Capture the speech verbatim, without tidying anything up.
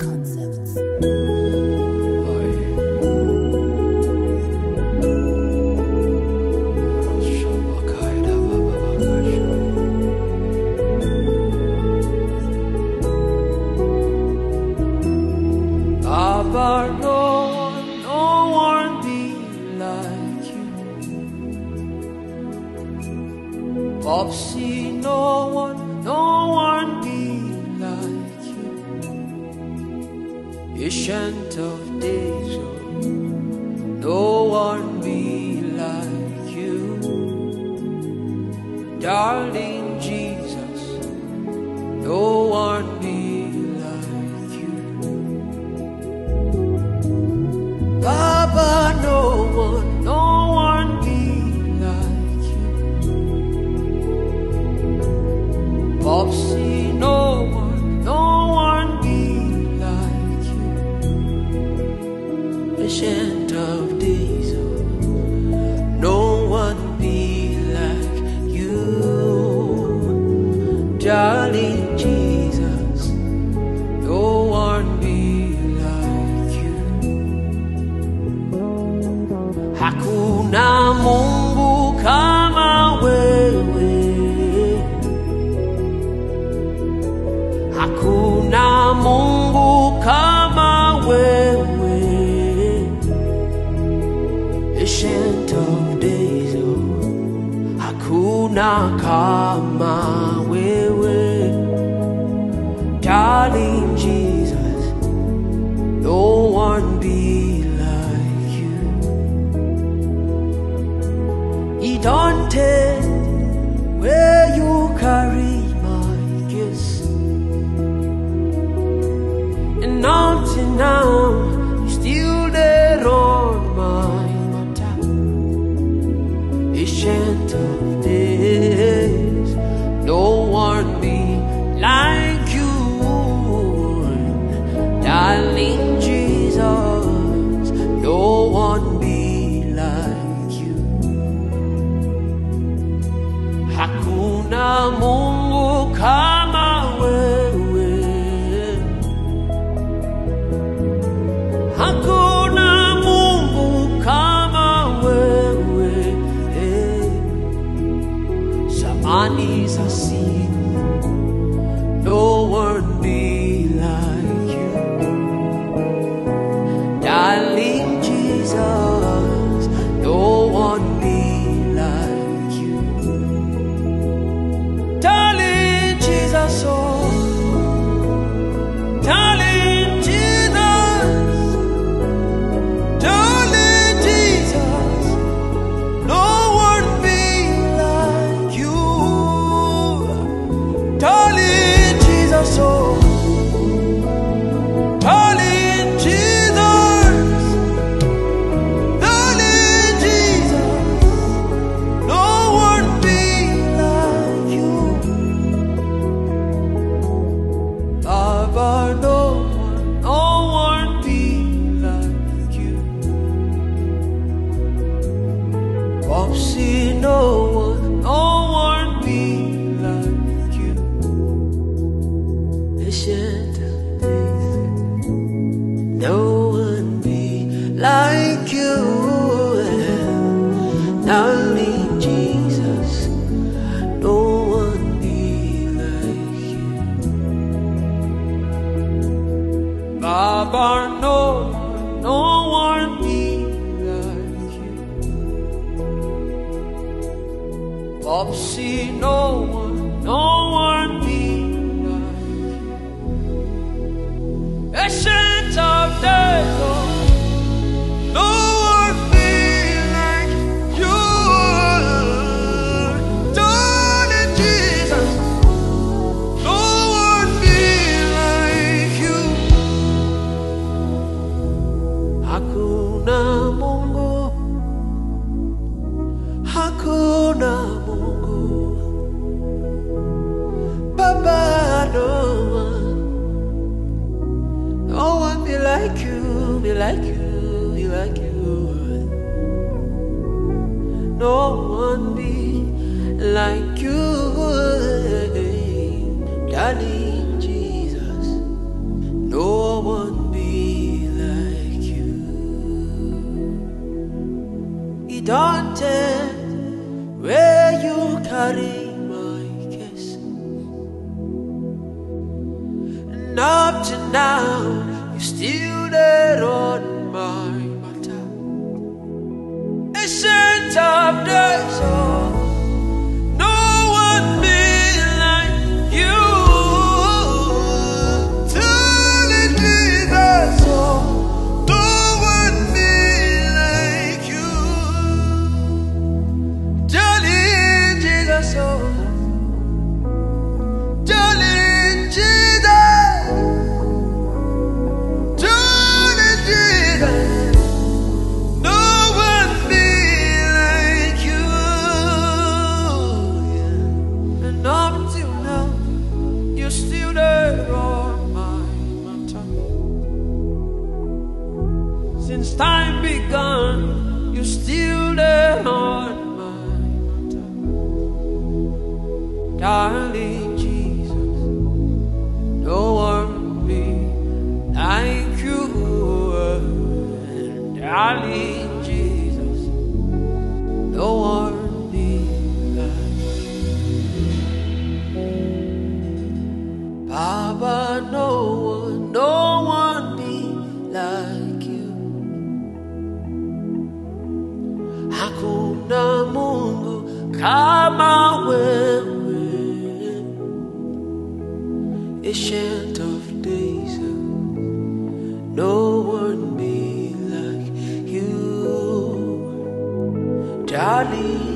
Concepts. Baba, no one, no one be like you. Popsy, no one, no one be like you. Ancient of days, oh, no one be like you. Darling Jesus, no one be like you. Baba, no one, no one be like you. Popsy, no one, no one be like you. Ancient of days, oh, no one be like you. Darling Jesus, no one be like you. Hakuna Mungu kama wewe, hakuna Mungu kama wewe. Ancient of days, oh, hakuna kama wewe. Darling Jesus, no one be like you. He don't take where you carry my kiss, and until now you still there on my matter. Ancient of days, no one be like you. Darling Jesus, no one be like you. Hakuna Mungu kama wewe, hakuna Mungu kama wewe. Samani za siku, no one be like you. Darling Jesus, no one be like you. Darling Jesus, oh, darling Jesus, darling Jesus, no one be like you. Darling Jesus, oh, darling Jesus, darling Jesus, no one be like you. Baba, no one, no one be like you. Popsy, no one, no one be like you. Ancient of days, no one be like you. Darling Jesus, no one be like you. Baba, no one, no one be like you. Popsy, no one, no one be like you. Ancient of days, oh, no one be like you. Darling Jesus, no one be like you. Hakuna Mungu, hakuna Mungu. Baba, no one, no one be like you, be like you, be like you. No one be like you, darling Jesus. No one And up to now, you're still there on my matter. Ancient of days, oh, no one be like you. Darling Jesus, oh, no one be like you. Darling Jesus, oh, darling Jesus, darling Jesus, no one be like you. Yeah. And up till now, you're still there on my matter. Since time began, you're still there on my matter. Darling Jesus, no one be like you. Darling Jesus, no one be like you. Baba, no one, no one be like you. Hakuna Mungu kama wewe. Ancient of days, no one be like you. Darling